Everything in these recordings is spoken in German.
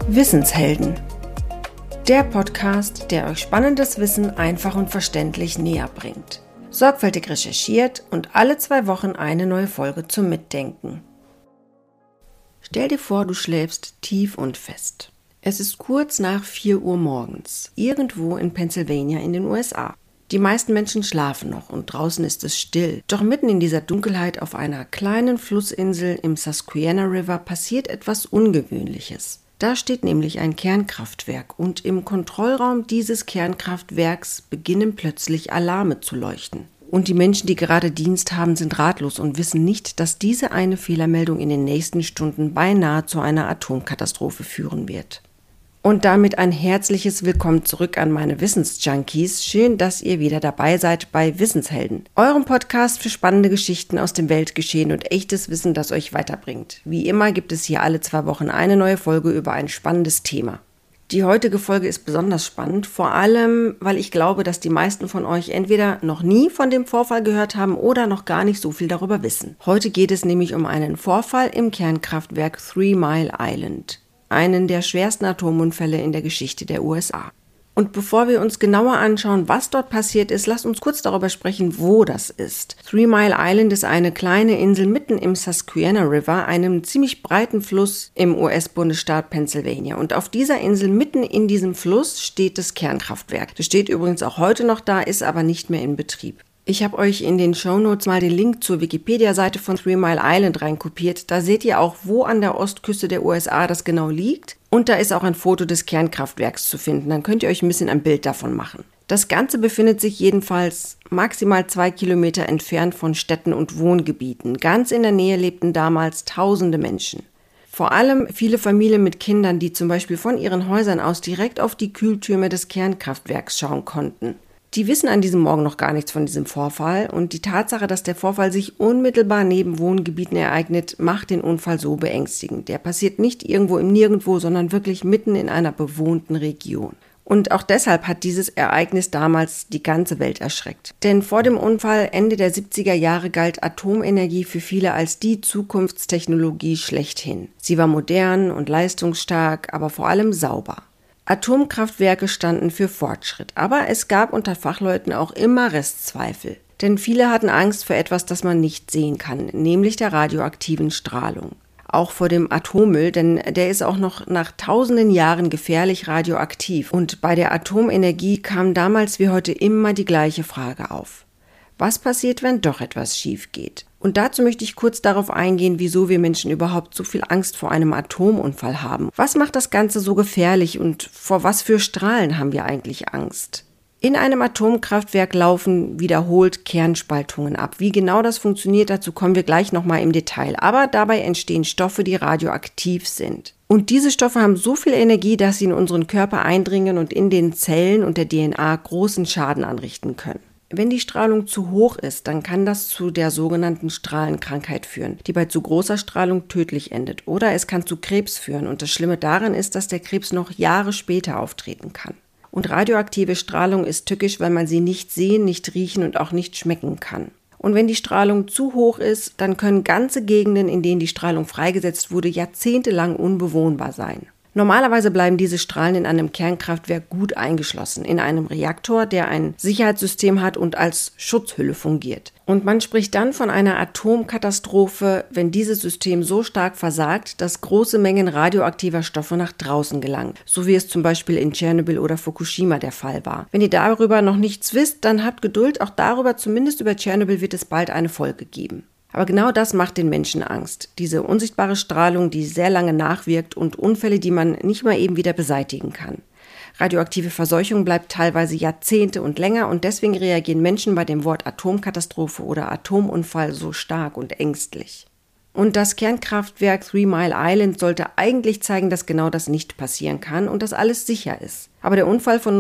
Wissenshelden. Der Podcast, der euch spannendes Wissen einfach und verständlich näher bringt. Sorgfältig recherchiert und alle 2 Wochen eine neue Folge zum Mitdenken. Stell dir vor, du schläfst tief und fest. Es ist kurz nach 4 Uhr morgens, irgendwo in Pennsylvania in den USA. Die meisten Menschen schlafen noch und draußen ist es still. Doch mitten in dieser Dunkelheit auf einer kleinen Flussinsel im Susquehanna River passiert etwas Ungewöhnliches. Da steht nämlich ein Kernkraftwerk und im Kontrollraum dieses Kernkraftwerks beginnen plötzlich Alarme zu leuchten. Und die Menschen, die gerade Dienst haben, sind ratlos und wissen nicht, dass diese eine Fehlermeldung in den nächsten Stunden beinahe zu einer Atomkatastrophe führen wird. Und damit ein herzliches Willkommen zurück an meine Wissensjunkies. Schön, dass ihr wieder dabei seid bei Wissenshelden, eurem Podcast für spannende Geschichten aus dem Weltgeschehen und echtes Wissen, das euch weiterbringt. Wie immer gibt es hier alle 2 Wochen eine neue Folge über ein spannendes Thema. Die heutige Folge ist besonders spannend, vor allem, weil ich glaube, dass die meisten von euch entweder noch nie von dem Vorfall gehört haben oder noch gar nicht so viel darüber wissen. Heute geht es nämlich um einen Vorfall im Kernkraftwerk 3 Mile Island. Einen der schwersten Atomunfälle in der Geschichte der USA. Und bevor wir uns genauer anschauen, was dort passiert ist, lasst uns kurz darüber sprechen, wo das ist. 3 Mile Island ist eine kleine Insel mitten im Susquehanna River, einem ziemlich breiten Fluss im US-Bundesstaat Pennsylvania. Und auf dieser Insel, mitten in diesem Fluss, steht das Kernkraftwerk. Das steht übrigens auch heute noch da, ist aber nicht mehr in Betrieb. Ich habe euch in den Shownotes mal den Link zur Wikipedia-Seite von 3 Mile Island reinkopiert. Da seht ihr auch, wo an der Ostküste der USA das genau liegt. Und da ist auch ein Foto des Kernkraftwerks zu finden. Dann könnt ihr euch ein bisschen ein Bild davon machen. Das Ganze befindet sich jedenfalls maximal 2 Kilometer entfernt von Städten und Wohngebieten. Ganz in der Nähe lebten damals tausende Menschen. Vor allem viele Familien mit Kindern, die zum Beispiel von ihren Häusern aus direkt auf die Kühltürme des Kernkraftwerks schauen konnten. Die wissen an diesem Morgen noch gar nichts von diesem Vorfall und die Tatsache, dass der Vorfall sich unmittelbar neben Wohngebieten ereignet, macht den Unfall so beängstigend. Der passiert nicht irgendwo im Nirgendwo, sondern wirklich mitten in einer bewohnten Region. Und auch deshalb hat dieses Ereignis damals die ganze Welt erschreckt. Denn vor dem Unfall Ende der 70er Jahre galt Atomenergie für viele als die Zukunftstechnologie schlechthin. Sie war modern und leistungsstark, aber vor allem sauber. Atomkraftwerke standen für Fortschritt, aber es gab unter Fachleuten auch immer Restzweifel. Denn viele hatten Angst vor etwas, das man nicht sehen kann, nämlich der radioaktiven Strahlung. Auch vor dem Atommüll, denn der ist auch noch nach tausenden Jahren gefährlich radioaktiv. Und bei der Atomenergie kam damals wie heute immer die gleiche Frage auf. Was passiert, wenn doch etwas schief geht? Und dazu möchte ich kurz darauf eingehen, wieso wir Menschen überhaupt so viel Angst vor einem Atomunfall haben. Was macht das Ganze so gefährlich und vor was für Strahlen haben wir eigentlich Angst? In einem Atomkraftwerk laufen wiederholt Kernspaltungen ab. Wie genau das funktioniert, dazu kommen wir gleich nochmal im Detail. Aber dabei entstehen Stoffe, die radioaktiv sind. Und diese Stoffe haben so viel Energie, dass sie in unseren Körper eindringen und in den Zellen und der DNA großen Schaden anrichten können. Wenn die Strahlung zu hoch ist, dann kann das zu der sogenannten Strahlenkrankheit führen, die bei zu großer Strahlung tödlich endet. Oder es kann zu Krebs führen. Und das Schlimme daran ist, dass der Krebs noch Jahre später auftreten kann. Und radioaktive Strahlung ist tückisch, weil man sie nicht sehen, nicht riechen und auch nicht schmecken kann. Und wenn die Strahlung zu hoch ist, dann können ganze Gegenden, in denen die Strahlung freigesetzt wurde, jahrzehntelang unbewohnbar sein. Normalerweise bleiben diese Strahlen in einem Kernkraftwerk gut eingeschlossen, in einem Reaktor, der ein Sicherheitssystem hat und als Schutzhülle fungiert. Und man spricht dann von einer Atomkatastrophe, wenn dieses System so stark versagt, dass große Mengen radioaktiver Stoffe nach draußen gelangen, so wie es zum Beispiel in Tschernobyl oder Fukushima der Fall war. Wenn ihr darüber noch nichts wisst, dann habt Geduld, auch darüber, zumindest über Tschernobyl, wird es bald eine Folge geben. Aber genau das macht den Menschen Angst. Diese unsichtbare Strahlung, die sehr lange nachwirkt und Unfälle, die man nicht mal eben wieder beseitigen kann. Radioaktive Verseuchung bleibt teilweise Jahrzehnte und länger und deswegen reagieren Menschen bei dem Wort Atomkatastrophe oder Atomunfall so stark und ängstlich. Und das Kernkraftwerk 3 Mile Island sollte eigentlich zeigen, dass genau das nicht passieren kann und dass alles sicher ist. Aber der Unfall von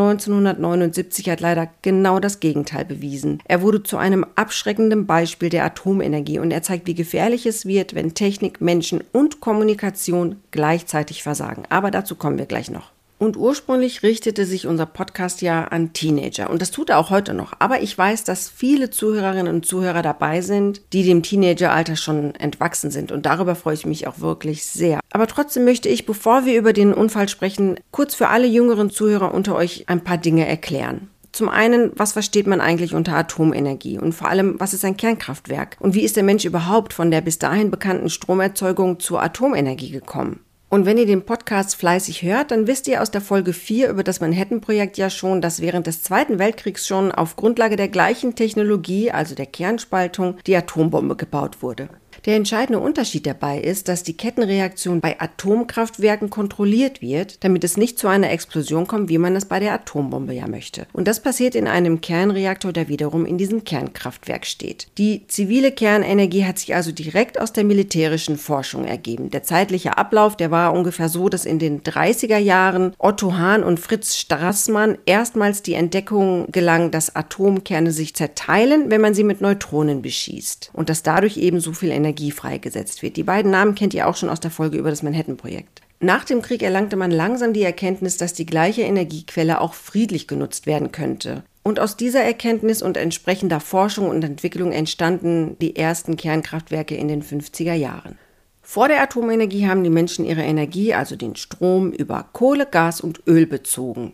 1979 hat leider genau das Gegenteil bewiesen. Er wurde zu einem abschreckenden Beispiel der Atomenergie und er zeigt, wie gefährlich es wird, wenn Technik, Menschen und Kommunikation gleichzeitig versagen. Aber dazu kommen wir gleich noch. Und ursprünglich richtete sich unser Podcast ja an Teenager und das tut er auch heute noch. Aber ich weiß, dass viele Zuhörerinnen und Zuhörer dabei sind, die dem Teenageralter schon entwachsen sind und darüber freue ich mich auch wirklich sehr. Aber trotzdem möchte ich, bevor wir über den Unfall sprechen, kurz für alle jüngeren Zuhörer unter euch ein paar Dinge erklären. Zum einen, was versteht man eigentlich unter Atomenergie und vor allem, was ist ein Kernkraftwerk und wie ist der Mensch überhaupt von der bis dahin bekannten Stromerzeugung zur Atomenergie gekommen? Und wenn ihr den Podcast fleißig hört, dann wisst ihr aus der Folge 4 über das Manhattan-Projekt ja schon, dass während des Zweiten Weltkriegs schon auf Grundlage der gleichen Technologie, also der Kernspaltung, die Atombombe gebaut wurde. Der entscheidende Unterschied dabei ist, dass die Kettenreaktion bei Atomkraftwerken kontrolliert wird, damit es nicht zu einer Explosion kommt, wie man es bei der Atombombe ja möchte. Und das passiert in einem Kernreaktor, der wiederum in diesem Kernkraftwerk steht. Die zivile Kernenergie hat sich also direkt aus der militärischen Forschung ergeben. Der zeitliche Ablauf, der war ungefähr so, dass in den 30er Jahren Otto Hahn und Fritz Straßmann erstmals die Entdeckung gelang, dass Atomkerne sich zerteilen, wenn man sie mit Neutronen beschießt. Und dass dadurch eben so viel Energie freigesetzt wird. Die beiden Namen kennt ihr auch schon aus der Folge über das Manhattan-Projekt. Nach dem Krieg erlangte man langsam die Erkenntnis, dass die gleiche Energiequelle auch friedlich genutzt werden könnte. Und aus dieser Erkenntnis und entsprechender Forschung und Entwicklung entstanden die ersten Kernkraftwerke in den 50er Jahren. Vor der Atomenergie haben die Menschen ihre Energie, also den Strom, über Kohle, Gas und Öl bezogen.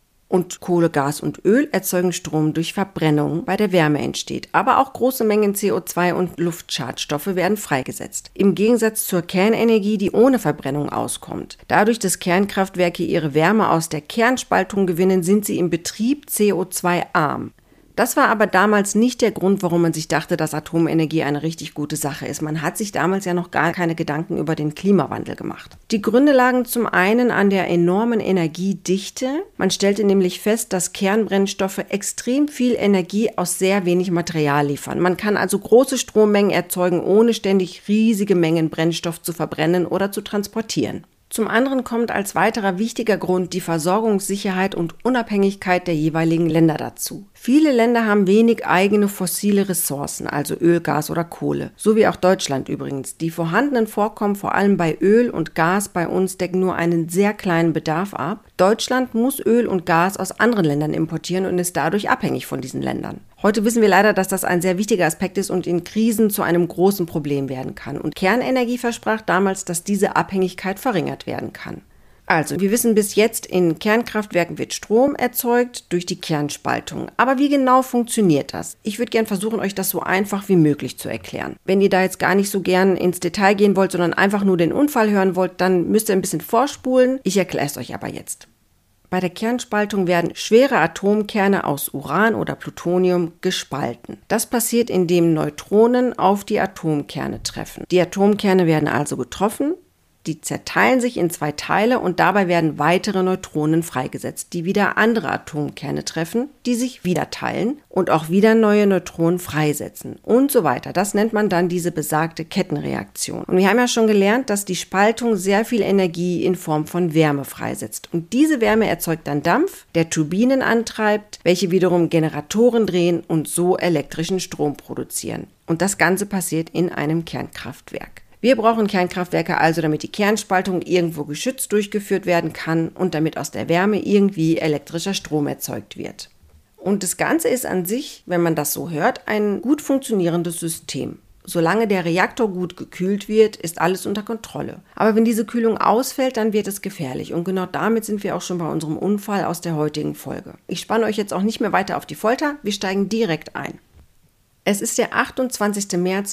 Und Kohle, Gas und Öl erzeugen Strom durch Verbrennung, bei der Wärme entsteht. Aber auch große Mengen CO2 und Luftschadstoffe werden freigesetzt. Im Gegensatz zur Kernenergie, die ohne Verbrennung auskommt. Dadurch, dass Kernkraftwerke ihre Wärme aus der Kernspaltung gewinnen, sind sie im Betrieb CO2-arm. Das war aber damals nicht der Grund, warum man sich dachte, dass Atomenergie eine richtig gute Sache ist. Man hat sich damals ja noch gar keine Gedanken über den Klimawandel gemacht. Die Gründe lagen zum einen an der enormen Energiedichte. Man stellte nämlich fest, dass Kernbrennstoffe extrem viel Energie aus sehr wenig Material liefern. Man kann also große Strommengen erzeugen, ohne ständig riesige Mengen Brennstoff zu verbrennen oder zu transportieren. Zum anderen kommt als weiterer wichtiger Grund die Versorgungssicherheit und Unabhängigkeit der jeweiligen Länder dazu. Viele Länder haben wenig eigene fossile Ressourcen, also Öl, Gas oder Kohle, so wie auch Deutschland übrigens. Die vorhandenen Vorkommen, vor allem bei Öl und Gas bei uns, decken nur einen sehr kleinen Bedarf ab. Deutschland muss Öl und Gas aus anderen Ländern importieren und ist dadurch abhängig von diesen Ländern. Heute wissen wir leider, dass das ein sehr wichtiger Aspekt ist und in Krisen zu einem großen Problem werden kann. Und Kernenergie versprach damals, dass diese Abhängigkeit verringert werden kann. Also, wir wissen bis jetzt, in Kernkraftwerken wird Strom erzeugt durch die Kernspaltung. Aber wie genau funktioniert das? Ich würde gerne versuchen, euch das so einfach wie möglich zu erklären. Wenn ihr da jetzt gar nicht so gern ins Detail gehen wollt, sondern einfach nur den Unfall hören wollt, dann müsst ihr ein bisschen vorspulen. Ich erkläre es euch aber jetzt. Bei der Kernspaltung werden schwere Atomkerne aus Uran oder Plutonium gespalten. Das passiert, indem Neutronen auf die Atomkerne treffen. Die Atomkerne werden also getroffen, die zerteilen sich in zwei Teile und dabei werden weitere Neutronen freigesetzt, die wieder andere Atomkerne treffen, die sich wieder teilen und auch wieder neue Neutronen freisetzen und so weiter. Das nennt man dann diese besagte Kettenreaktion. Und wir haben ja schon gelernt, dass die Spaltung sehr viel Energie in Form von Wärme freisetzt. Und diese Wärme erzeugt dann Dampf, der Turbinen antreibt, welche wiederum Generatoren drehen und so elektrischen Strom produzieren. Und das Ganze passiert in einem Kernkraftwerk. Wir brauchen Kernkraftwerke also, damit die Kernspaltung irgendwo geschützt durchgeführt werden kann und damit aus der Wärme irgendwie elektrischer Strom erzeugt wird. Und das Ganze ist an sich, wenn man das so hört, ein gut funktionierendes System. Solange der Reaktor gut gekühlt wird, ist alles unter Kontrolle. Aber wenn diese Kühlung ausfällt, dann wird es gefährlich. Und genau damit sind wir auch schon bei unserem Unfall aus der heutigen Folge. Ich spanne euch jetzt auch nicht mehr weiter auf die Folter, wir steigen direkt ein. Es ist der 28. März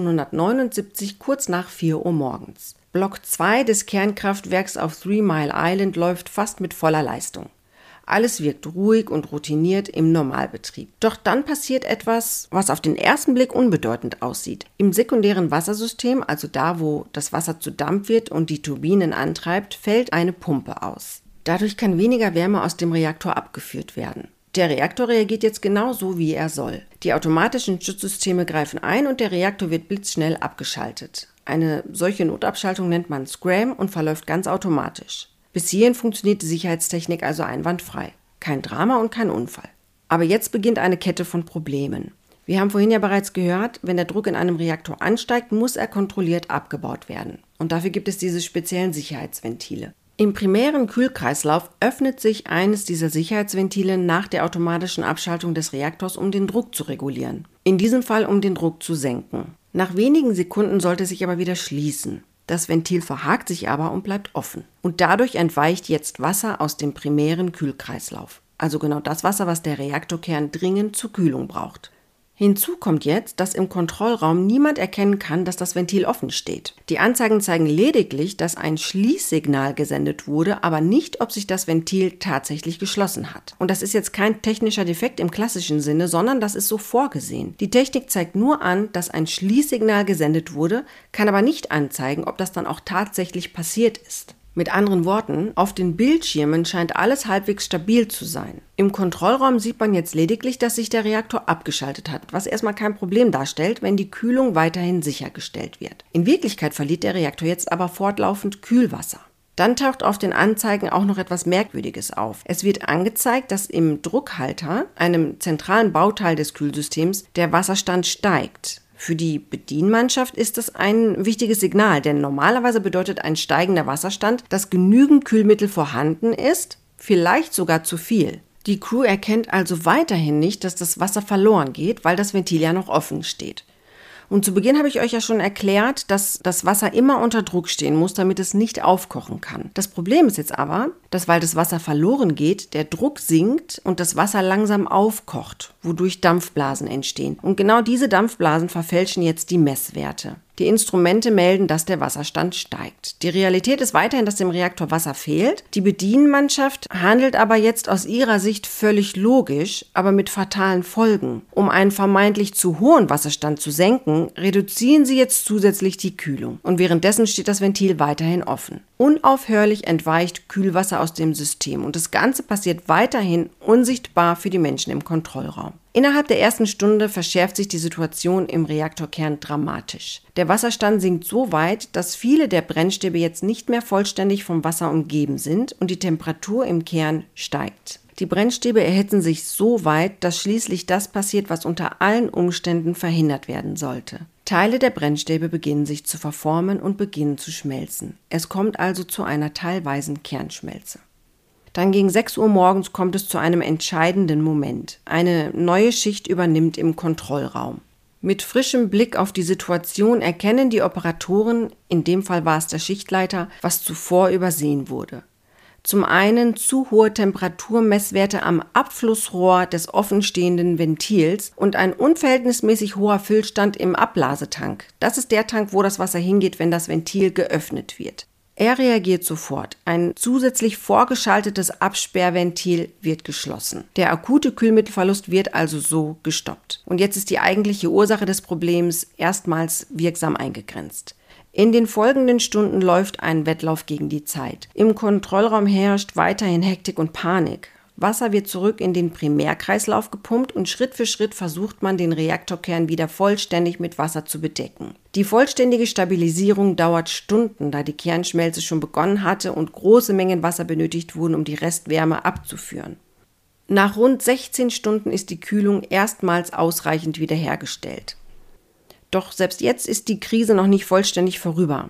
1979, kurz nach 4 Uhr morgens. Block 2 des Kernkraftwerks auf 3 Mile Island läuft fast mit voller Leistung. Alles wirkt ruhig und routiniert im Normalbetrieb. Doch dann passiert etwas, was auf den ersten Blick unbedeutend aussieht. Im sekundären Wassersystem, also da, wo das Wasser zu Dampf wird und die Turbinen antreibt, fällt eine Pumpe aus. Dadurch kann weniger Wärme aus dem Reaktor abgeführt werden. Der Reaktor reagiert jetzt genau so, wie er soll. Die automatischen Schutzsysteme greifen ein und der Reaktor wird blitzschnell abgeschaltet. Eine solche Notabschaltung nennt man Scram und verläuft ganz automatisch. Bis hierhin funktioniert die Sicherheitstechnik also einwandfrei. Kein Drama und kein Unfall. Aber jetzt beginnt eine Kette von Problemen. Wir haben vorhin ja bereits gehört, wenn der Druck in einem Reaktor ansteigt, muss er kontrolliert abgebaut werden. Und dafür gibt es diese speziellen Sicherheitsventile. Im primären Kühlkreislauf öffnet sich eines dieser Sicherheitsventile nach der automatischen Abschaltung des Reaktors, um den Druck zu regulieren. In diesem Fall, um den Druck zu senken. Nach wenigen Sekunden sollte es sich aber wieder schließen. Das Ventil verhakt sich aber und bleibt offen. Und dadurch entweicht jetzt Wasser aus dem primären Kühlkreislauf. Also genau das Wasser, was der Reaktorkern dringend zur Kühlung braucht. Hinzu kommt jetzt, dass im Kontrollraum niemand erkennen kann, dass das Ventil offen steht. Die Anzeigen zeigen lediglich, dass ein Schließsignal gesendet wurde, aber nicht, ob sich das Ventil tatsächlich geschlossen hat. Und das ist jetzt kein technischer Defekt im klassischen Sinne, sondern das ist so vorgesehen. Die Technik zeigt nur an, dass ein Schließsignal gesendet wurde, kann aber nicht anzeigen, ob das dann auch tatsächlich passiert ist. Mit anderen Worten, auf den Bildschirmen scheint alles halbwegs stabil zu sein. Im Kontrollraum sieht man jetzt lediglich, dass sich der Reaktor abgeschaltet hat, was erstmal kein Problem darstellt, wenn die Kühlung weiterhin sichergestellt wird. In Wirklichkeit verliert der Reaktor jetzt aber fortlaufend Kühlwasser. Dann taucht auf den Anzeigen auch noch etwas Merkwürdiges auf. Es wird angezeigt, dass im Druckhalter, einem zentralen Bauteil des Kühlsystems, der Wasserstand steigt. Für die Bedienmannschaft ist das ein wichtiges Signal, denn normalerweise bedeutet ein steigender Wasserstand, dass genügend Kühlmittel vorhanden ist, vielleicht sogar zu viel. Die Crew erkennt also weiterhin nicht, dass das Wasser verloren geht, weil das Ventil ja noch offen steht. Und zu Beginn habe ich euch ja schon erklärt, dass das Wasser immer unter Druck stehen muss, damit es nicht aufkochen kann. Das Problem ist jetzt aber, dass, weil das Wasser verloren geht, der Druck sinkt und das Wasser langsam aufkocht, wodurch Dampfblasen entstehen. Und genau diese Dampfblasen verfälschen jetzt die Messwerte. Die Instrumente melden, dass der Wasserstand steigt. Die Realität ist weiterhin, dass dem Reaktor Wasser fehlt. Die Bedienmannschaft handelt aber jetzt aus ihrer Sicht völlig logisch, aber mit fatalen Folgen. Um einen vermeintlich zu hohen Wasserstand zu senken, reduzieren sie jetzt zusätzlich die Kühlung. Und währenddessen steht das Ventil weiterhin offen. Unaufhörlich entweicht Kühlwasser aus dem System und das Ganze passiert weiterhin unsichtbar für die Menschen im Kontrollraum. Innerhalb der ersten Stunde verschärft sich die Situation im Reaktorkern dramatisch. Der Wasserstand sinkt so weit, dass viele der Brennstäbe jetzt nicht mehr vollständig vom Wasser umgeben sind und die Temperatur im Kern steigt. Die Brennstäbe erhitzen sich so weit, dass schließlich das passiert, was unter allen Umständen verhindert werden sollte. Teile der Brennstäbe beginnen sich zu verformen und beginnen zu schmelzen. Es kommt also zu einer teilweisen Kernschmelze. Dann gegen 6 Uhr morgens kommt es zu einem entscheidenden Moment. Eine neue Schicht übernimmt im Kontrollraum. Mit frischem Blick auf die Situation erkennen die Operatoren, in dem Fall war es der Schichtleiter, was zuvor übersehen wurde. Zum einen zu hohe Temperaturmesswerte am Abflussrohr des offenstehenden Ventils und ein unverhältnismäßig hoher Füllstand im Ablasetank. Das ist der Tank, wo das Wasser hingeht, wenn das Ventil geöffnet wird. Er reagiert sofort. Ein zusätzlich vorgeschaltetes Absperrventil wird geschlossen. Der akute Kühlmittelverlust wird also so gestoppt. Und jetzt ist die eigentliche Ursache des Problems erstmals wirksam eingegrenzt. In den folgenden Stunden läuft ein Wettlauf gegen die Zeit. Im Kontrollraum herrscht weiterhin Hektik und Panik. Wasser wird zurück in den Primärkreislauf gepumpt und Schritt für Schritt versucht man, den Reaktorkern wieder vollständig mit Wasser zu bedecken. Die vollständige Stabilisierung dauert Stunden, da die Kernschmelze schon begonnen hatte und große Mengen Wasser benötigt wurden, um die Restwärme abzuführen. Nach rund 16 Stunden ist die Kühlung erstmals ausreichend wiederhergestellt. Doch selbst jetzt ist die Krise noch nicht vollständig vorüber.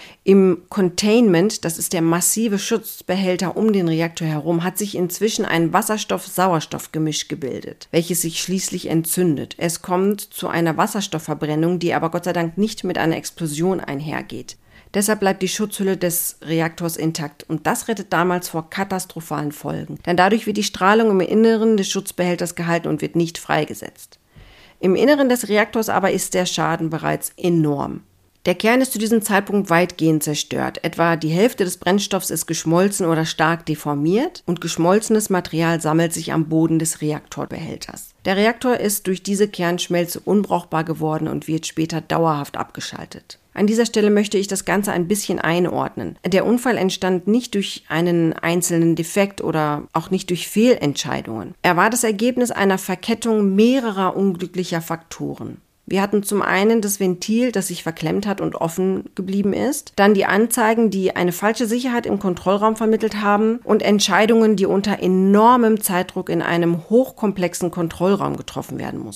Im Containment, das ist der massive Schutzbehälter um den Reaktor herum, hat sich inzwischen ein Wasserstoff-Sauerstoff-Gemisch gebildet, welches sich schließlich entzündet. Es kommt zu einer Wasserstoffverbrennung, die aber Gott sei Dank nicht mit einer Explosion einhergeht. Deshalb bleibt die Schutzhülle des Reaktors intakt und das rettet damals vor katastrophalen Folgen. Denn dadurch wird die Strahlung im Inneren des Schutzbehälters gehalten und wird nicht freigesetzt. Im Inneren des Reaktors aber ist der Schaden bereits enorm. Der Kern ist zu diesem Zeitpunkt weitgehend zerstört. Etwa die Hälfte des Brennstoffs ist geschmolzen oder stark deformiert und geschmolzenes Material sammelt sich am Boden des Reaktorbehälters. Der Reaktor ist durch diese Kernschmelze unbrauchbar geworden und wird später dauerhaft abgeschaltet. An dieser Stelle möchte ich das Ganze ein bisschen einordnen. Der Unfall entstand nicht durch einen einzelnen Defekt oder auch nicht durch Fehlentscheidungen. Er war das Ergebnis einer Verkettung mehrerer unglücklicher Faktoren. Wir hatten zum einen das Ventil, das sich verklemmt hat und offen geblieben ist, dann die Anzeigen, die eine falsche Sicherheit im Kontrollraum vermittelt haben und Entscheidungen, die unter enormem Zeitdruck in einem hochkomplexen Kontrollraum getroffen werden mussten.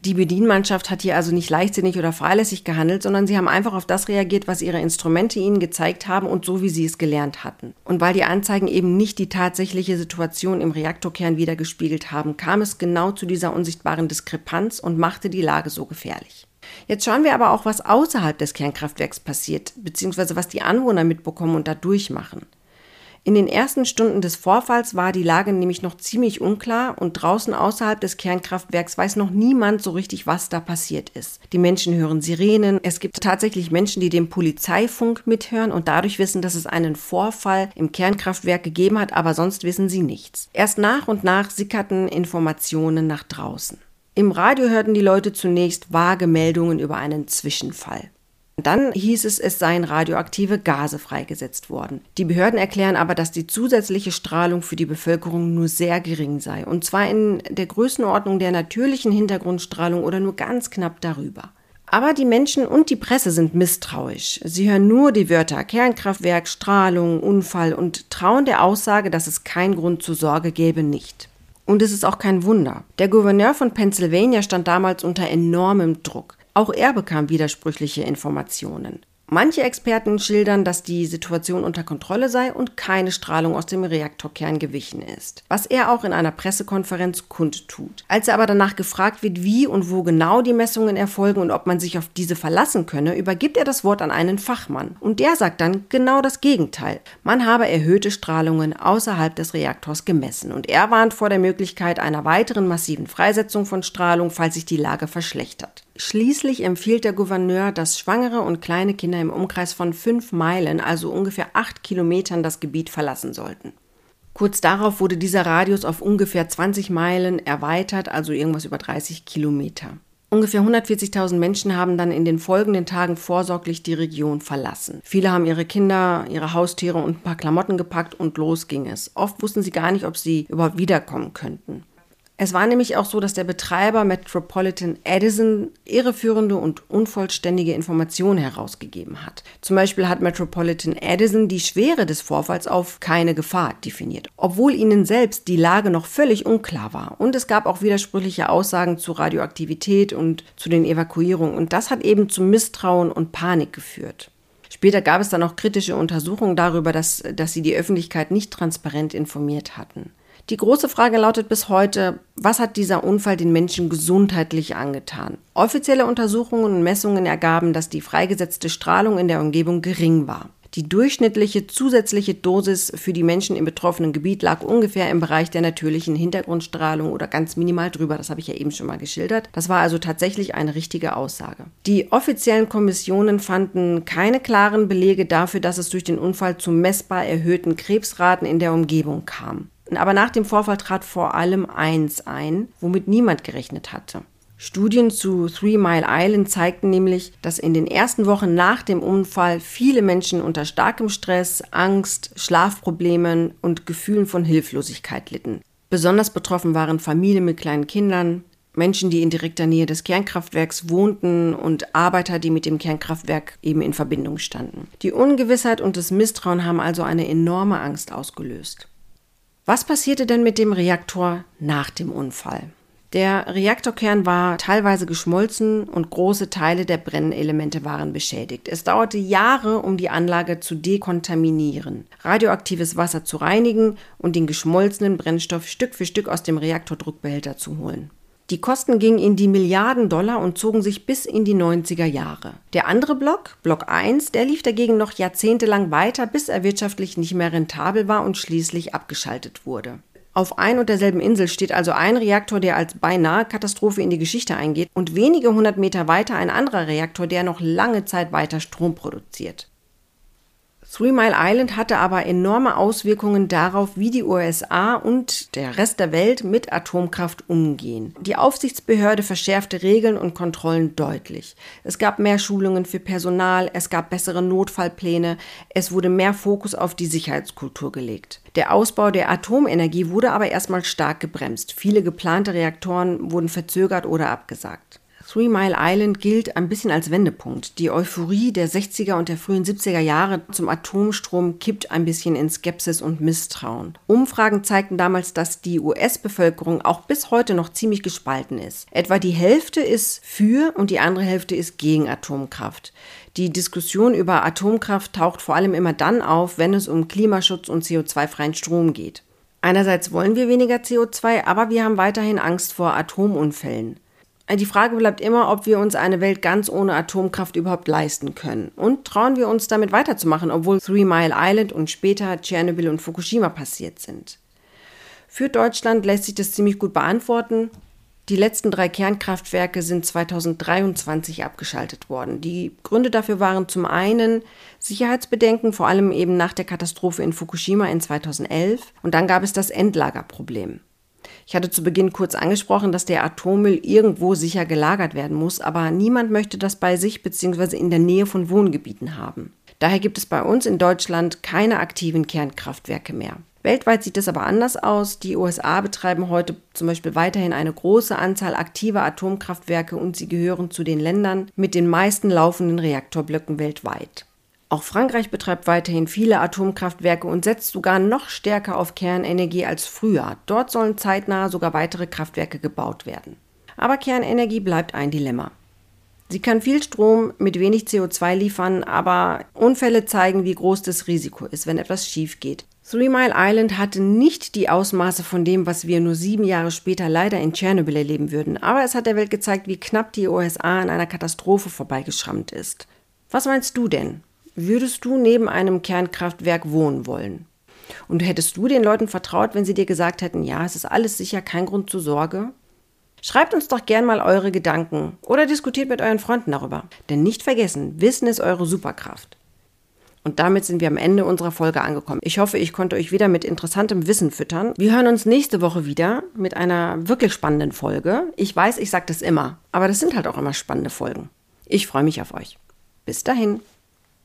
Die Bedienmannschaft hat hier also nicht leichtsinnig oder fahrlässig gehandelt, sondern sie haben einfach auf das reagiert, was ihre Instrumente ihnen gezeigt haben und so, wie sie es gelernt hatten. Und weil die Anzeigen eben nicht die tatsächliche Situation im Reaktorkern wiedergespiegelt haben, kam es genau zu dieser unsichtbaren Diskrepanz und machte die Lage so gefährlich. Jetzt schauen wir aber auch, was außerhalb des Kernkraftwerks passiert, beziehungsweise was die Anwohner mitbekommen und da durchmachen. In den ersten Stunden des Vorfalls war die Lage nämlich noch ziemlich unklar und draußen außerhalb des Kernkraftwerks weiß noch niemand so richtig, was da passiert ist. Die Menschen hören Sirenen, es gibt tatsächlich Menschen, die den Polizeifunk mithören und dadurch wissen, dass es einen Vorfall im Kernkraftwerk gegeben hat, aber sonst wissen sie nichts. Erst nach und nach sickerten Informationen nach draußen. Im Radio hörten die Leute zunächst vage Meldungen über einen Zwischenfall. Dann hieß es, es seien radioaktive Gase freigesetzt worden. Die Behörden erklären aber, dass die zusätzliche Strahlung für die Bevölkerung nur sehr gering sei. Und zwar in der Größenordnung der natürlichen Hintergrundstrahlung oder nur ganz knapp darüber. Aber die Menschen und die Presse sind misstrauisch. Sie hören nur die Wörter Kernkraftwerk, Strahlung, Unfall und trauen der Aussage, dass es keinen Grund zur Sorge gäbe, nicht. Und es ist auch kein Wunder. Der Gouverneur von Pennsylvania stand damals unter enormem Druck. Auch er bekam widersprüchliche Informationen. Manche Experten schildern, dass die Situation unter Kontrolle sei und keine Strahlung aus dem Reaktorkern gewichen ist, was er auch in einer Pressekonferenz kundtut. Als er aber danach gefragt wird, wie und wo genau die Messungen erfolgen und ob man sich auf diese verlassen könne, übergibt er das Wort an einen Fachmann. Und der sagt dann genau das Gegenteil. Man habe erhöhte Strahlungen außerhalb des Reaktors gemessen und er warnt vor der Möglichkeit einer weiteren massiven Freisetzung von Strahlung, falls sich die Lage verschlechtert. Schließlich empfiehlt der Gouverneur, dass Schwangere und kleine Kinder im Umkreis von 5 Meilen, also ungefähr 8 Kilometern, das Gebiet verlassen sollten. Kurz darauf wurde dieser Radius auf ungefähr 20 Meilen erweitert, also irgendwas über 30 Kilometer. Ungefähr 140.000 Menschen haben dann in den folgenden Tagen vorsorglich die Region verlassen. Viele haben ihre Kinder, ihre Haustiere und ein paar Klamotten gepackt und los ging es. Oft wussten sie gar nicht, ob sie überhaupt wiederkommen könnten. Es war nämlich auch so, dass der Betreiber Metropolitan Edison irreführende und unvollständige Informationen herausgegeben hat. Zum Beispiel hat Metropolitan Edison die Schwere des Vorfalls auf keine Gefahr definiert, obwohl ihnen selbst die Lage noch völlig unklar war. Und es gab auch widersprüchliche Aussagen zu Radioaktivität und zu den Evakuierungen. Und das hat eben zu Misstrauen und Panik geführt. Später gab es dann auch kritische Untersuchungen darüber, dass sie die Öffentlichkeit nicht transparent informiert hatten. Die große Frage lautet bis heute, was hat dieser Unfall den Menschen gesundheitlich angetan? Offizielle Untersuchungen und Messungen ergaben, dass die freigesetzte Strahlung in der Umgebung gering war. Die durchschnittliche zusätzliche Dosis für die Menschen im betroffenen Gebiet lag ungefähr im Bereich der natürlichen Hintergrundstrahlung oder ganz minimal drüber. Das habe ich ja eben schon mal geschildert. Das war also tatsächlich eine richtige Aussage. Die offiziellen Kommissionen fanden keine klaren Belege dafür, dass es durch den Unfall zu messbar erhöhten Krebsraten in der Umgebung kam. Aber nach dem Vorfall trat vor allem eins ein, womit niemand gerechnet hatte. Studien zu 3 Mile Island zeigten nämlich, dass in den ersten Wochen nach dem Unfall viele Menschen unter starkem Stress, Angst, Schlafproblemen und Gefühlen von Hilflosigkeit litten. Besonders betroffen waren Familien mit kleinen Kindern, Menschen, die in direkter Nähe des Kernkraftwerks wohnten und Arbeiter, die mit dem Kernkraftwerk eben in Verbindung standen. Die Ungewissheit und das Misstrauen haben also eine enorme Angst ausgelöst. Was passierte denn mit dem Reaktor nach dem Unfall? Der Reaktorkern war teilweise geschmolzen und große Teile der Brennelemente waren beschädigt. Es dauerte Jahre, um die Anlage zu dekontaminieren, radioaktives Wasser zu reinigen und den geschmolzenen Brennstoff Stück für Stück aus dem Reaktordruckbehälter zu holen. Die Kosten gingen in die Milliarden Dollar und zogen sich bis in die 90er Jahre. Der andere Block, Block 1, der lief dagegen noch jahrzehntelang weiter, bis er wirtschaftlich nicht mehr rentabel war und schließlich abgeschaltet wurde. Auf ein und derselben Insel steht also ein Reaktor, der als beinahe Katastrophe in die Geschichte eingeht und wenige 100 Meter weiter ein anderer Reaktor, der noch lange Zeit weiter Strom produziert. 3 Mile Island hatte aber enorme Auswirkungen darauf, wie die USA und der Rest der Welt mit Atomkraft umgehen. Die Aufsichtsbehörde verschärfte Regeln und Kontrollen deutlich. Es gab mehr Schulungen für Personal, es gab bessere Notfallpläne, es wurde mehr Fokus auf die Sicherheitskultur gelegt. Der Ausbau der Atomenergie wurde aber erstmal stark gebremst. Viele geplante Reaktoren wurden verzögert oder abgesagt. Three Mile Island gilt ein bisschen als Wendepunkt. Die Euphorie der 60er und der frühen 70er Jahre zum Atomstrom kippt ein bisschen in Skepsis und Misstrauen. Umfragen zeigten damals, dass die US-Bevölkerung auch bis heute noch ziemlich gespalten ist. Etwa die Hälfte ist für und die andere Hälfte ist gegen Atomkraft. Die Diskussion über Atomkraft taucht vor allem immer dann auf, wenn es um Klimaschutz und CO2-freien Strom geht. Einerseits wollen wir weniger CO2, aber wir haben weiterhin Angst vor Atomunfällen. Die Frage bleibt immer, ob wir uns eine Welt ganz ohne Atomkraft überhaupt leisten können. Und trauen wir uns damit weiterzumachen, obwohl Three Mile Island und später Tschernobyl und Fukushima passiert sind. Für Deutschland lässt sich das ziemlich gut beantworten. Die letzten 3 Kernkraftwerke sind 2023 abgeschaltet worden. Die Gründe dafür waren zum einen Sicherheitsbedenken, vor allem eben nach der Katastrophe in Fukushima in 2011. Und dann gab es das Endlagerproblem. Ich hatte zu Beginn kurz angesprochen, dass der Atommüll irgendwo sicher gelagert werden muss, aber niemand möchte das bei sich bzw. in der Nähe von Wohngebieten haben. Daher gibt es bei uns in Deutschland keine aktiven Kernkraftwerke mehr. Weltweit sieht es aber anders aus. Die USA betreiben heute zum Beispiel weiterhin eine große Anzahl aktiver Atomkraftwerke und sie gehören zu den Ländern mit den meisten laufenden Reaktorblöcken weltweit. Auch Frankreich betreibt weiterhin viele Atomkraftwerke und setzt sogar noch stärker auf Kernenergie als früher. Dort sollen zeitnah sogar weitere Kraftwerke gebaut werden. Aber Kernenergie bleibt ein Dilemma. Sie kann viel Strom mit wenig CO2 liefern, aber Unfälle zeigen, wie groß das Risiko ist, wenn etwas schief geht. Three Mile Island hatte nicht die Ausmaße von dem, was wir nur 7 Jahre später leider in Tschernobyl erleben würden, aber es hat der Welt gezeigt, wie knapp die USA an einer Katastrophe vorbeigeschrammt ist. Was meinst du denn? Würdest du neben einem Kernkraftwerk wohnen wollen? Und hättest du den Leuten vertraut, wenn sie dir gesagt hätten, ja, es ist alles sicher, kein Grund zur Sorge? Schreibt uns doch gern mal eure Gedanken oder diskutiert mit euren Freunden darüber. Denn nicht vergessen, Wissen ist eure Superkraft. Und damit sind wir am Ende unserer Folge angekommen. Ich hoffe, ich konnte euch wieder mit interessantem Wissen füttern. Wir hören uns nächste Woche wieder mit einer wirklich spannenden Folge. Ich weiß, ich sage das immer, aber das sind halt auch immer spannende Folgen. Ich freue mich auf euch. Bis dahin.